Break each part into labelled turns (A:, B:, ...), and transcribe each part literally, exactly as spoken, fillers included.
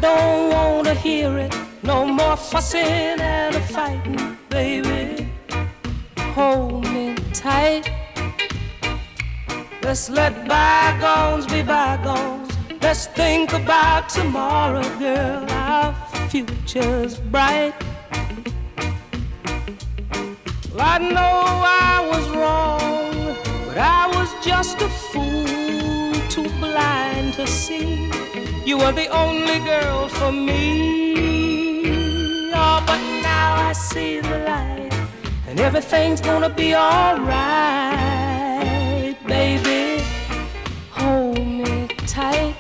A: don't want to hear it. No more fussing and a fighting, baby. Hold me tight. Let's let bygones be bygones. Let's think about tomorrow, girl. Our future's bright. Well, I know I was wrong, but I was just a fool, too blind to see you were the only girl for me. Oh, but now I see the light, and everything's gonna be alright, baby. Hold me tight.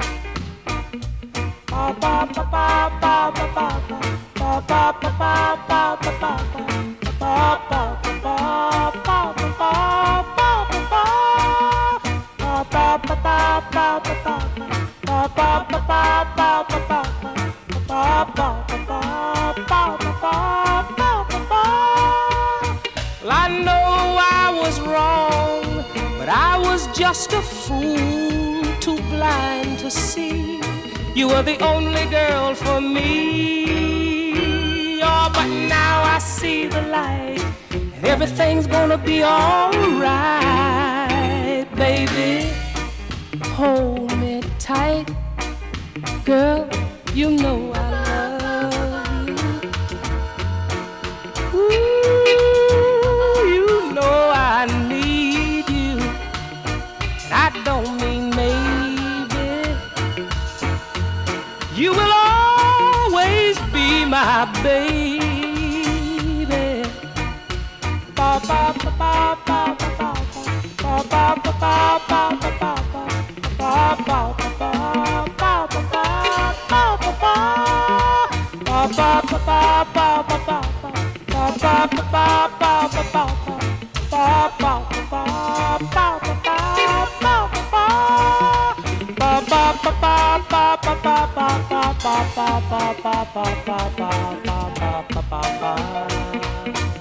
A: Ba ba ba ba ba ba ba ba ba ba ba ba ba ba. Well, I know I was wrong, but I was just a fool, too blind to see you were the only girl for me. Oh, but now I see the light, and everything's gonna be alright, baby. Hold me tight, girl, you know I love you. Ooh, you know I need you, and I don't mean maybe. You will always be my baby. Ba ba ba ba ba ba ba ba ba ba ba ba ba. Ba